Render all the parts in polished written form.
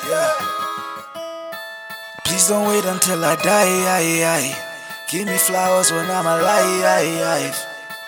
Yeah. Please don't wait until I die. Give me flowers when I'm alive.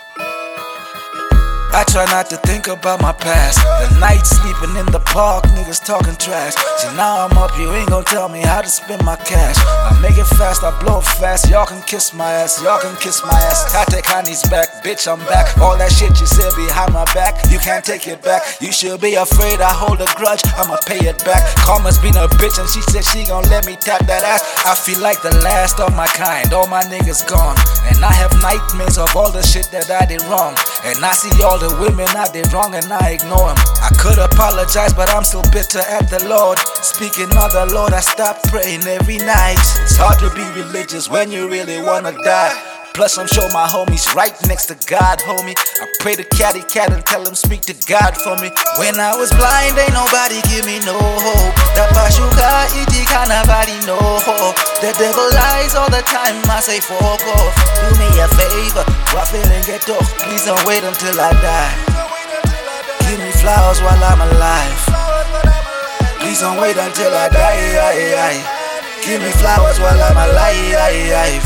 I try not to think about my past. The night sleeping in the park, niggas talking trash. See, now I'm up, you ain't gon' tell me how to spend my cash. I make it fast, I blow it fast. Y'all can kiss my ass, y'all can kiss my ass. I take Honey's back, bitch, I'm back. All that shit you said behind my back, you can't take it back. You should be afraid I hold a grudge, I'ma pay it back. Karma's been a bitch and she said she gon' let me tap that ass. I feel like the last of my kind, all my niggas gone. And I have nightmares of all the shit that I did wrong. And I see all the women I did wrong and I ignore them. I could apologize but I'm still bitter at the Lord. Speaking of the Lord, I stop praying every night. It's hard to be religious when you really wanna die. Plus I'm sure my homie's right next to God, homie. I pray to Catty Cat and tell him speak to God for me. When I was blind, ain't nobody give me no hope. Tapashuka itika nobody no hope. The devil lies all the time, I say fuck off. Do me a favor, waffle and get off. Please don't wait until I die. Give me flowers while I'm alive. Please don't wait until I die. Give me flowers while I'm alive.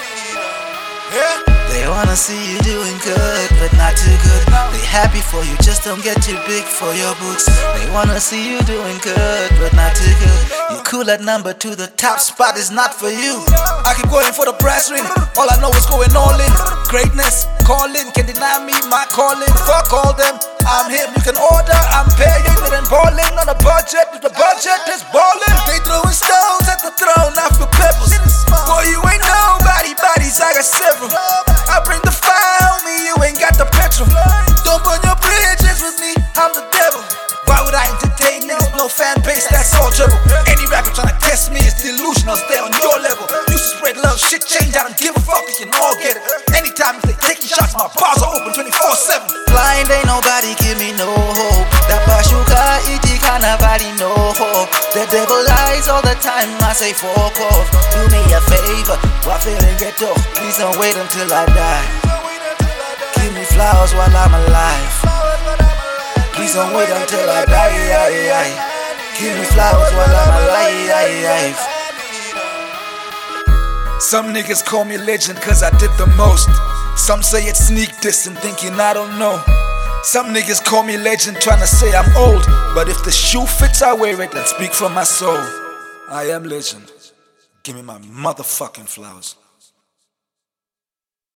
They wanna see you doing good, but not too good. They happy for you, just don't get too big for your boots. They wanna see you doing good, but not too good. You cool at number 2, the top spot is not for you. I keep going for the brass ring, all I know is going all in. Greatness, calling, can deny me my calling. Fuck all them, I'm him, you can order, I'm paying. And balling on a budget, if the budget is balling. They throwing stones at the throne, I feel pebbles. Boy, you ain't nobody, bodies, I got several. I bring the fire on me, you ain't got the petrol. Don't burn your bridges with me, I'm the devil. Why would I entertain niggas, no fan base, that's all trouble. Any rapper tryna test me is delusional, stay on your level. Used to spread love, shit change, I don't give a fuck, we can all get it. Anytime if they taking shots, my bars are open 24/7. Blind ain't nobody give me no hope. Tapashuka itika nobody no hope. The devil lies all the time, I say fuck off. Do me a favor, waffle and get off. Please don't wait until I die. Give me flowers while I'm alive. Please don't wait until I die. Give me flowers while I'm alive. Some niggas call me legend cause I did the most. Some say it's sneak diss and thinking I don't know. Some niggas call me legend tryna say I'm old. But if the shoe fits I wear it and speak from my soul. I am legend. Give me my motherfucking flowers.